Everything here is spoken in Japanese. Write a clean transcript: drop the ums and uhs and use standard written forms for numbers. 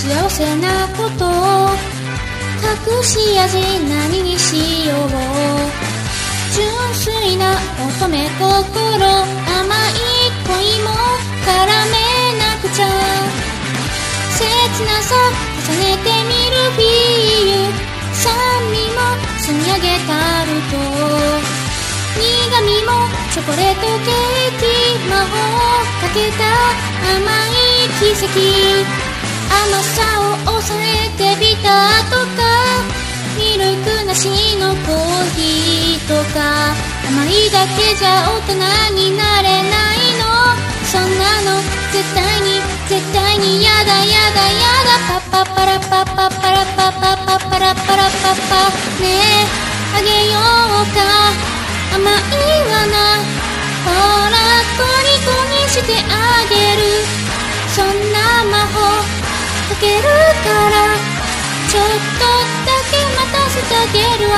幸せなこと隠し味何にしよう純粋な乙女心甘い恋も絡めなくちゃ切なさ重ねてみるビール酸味も積み上げたると苦味もチョコレートケーキ魔法かけた甘い奇跡甘さを抑えてビターとかミルクなしのコーヒーとか甘いだけじゃ大人になれないのそんなの絶対にやだやだやだパッパッパラパッパッパラパッパッパッパラパラパッパねえあげようか甘いわなほら虜にしてあげるそんな魔法かけるからちょっとだけ待たせてあげるわ